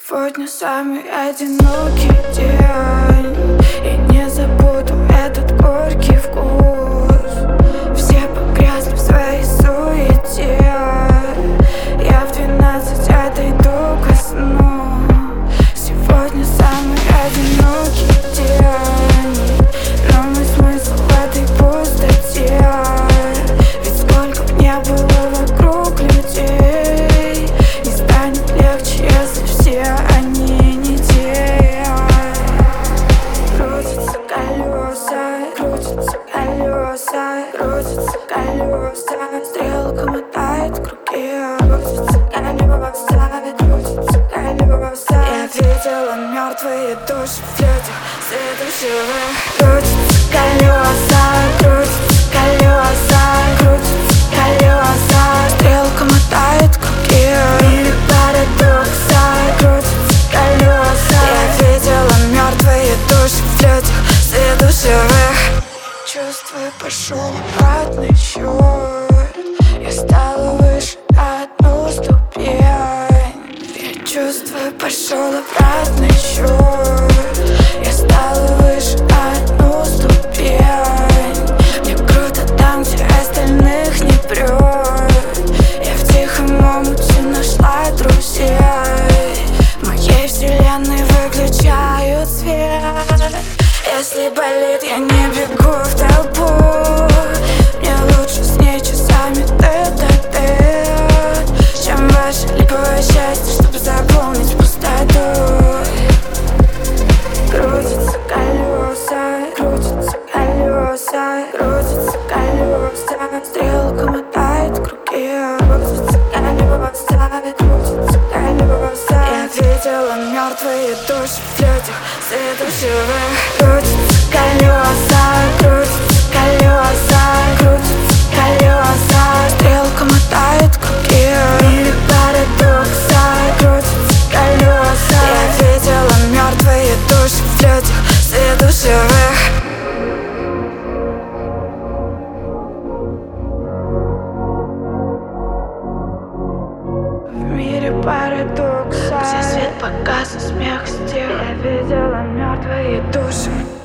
Сегодня самый одинокий день, и не забуду этот горький вкус. Все погрязли в своей суете. Я в 12 отойду ко сну. Сегодня самый одинокий день, но мой смысл в этой пустоте. Ведь сколько б не было вокруг людей, не станет легче, если все они не те. Крутятся колеса, крутятся колеса, крутятся колеса, стрелка мотает круги. Крутятся колеса, крутятся колеса. Я видела мертвые души в людях, среди живых. Крутятся колеса, крутятся колеса, крутятся колеса, стрелка мотает круги. Мире парадокса, крутятся колеса. Я видела мертвые души в людях, среди живых. Чувствую, пошел обратный счет. Я стала выше на одну ступень. Я чувствую, пошел обратный счет. Я стала выше на одну ступень. Мне круто там, где остальных не прет. Я в тихом омуте нашла друзей. В моей вселенной выключают свет. Если болит, я не бегу в толпу. Мне лучше с ней часами тет-а-тет, чем ваше липовое счастье, чтобы заполнить пустоту. Крутятся колеса, крутятся колеса, крутятся колеса, стрелка мотает круги. Крутятся колеса, крутятся колеса. Я видела мертвые души в людях, среди живых. Крутятся колеса, крутятся колеса, крутятся колеса, стрелка мотает круги. Мире парадокса, крутятся колеса. Я видела мертвые души в людях, среди живых. В мире парадокса, где свет погас и смех стих, я видела мертвые души.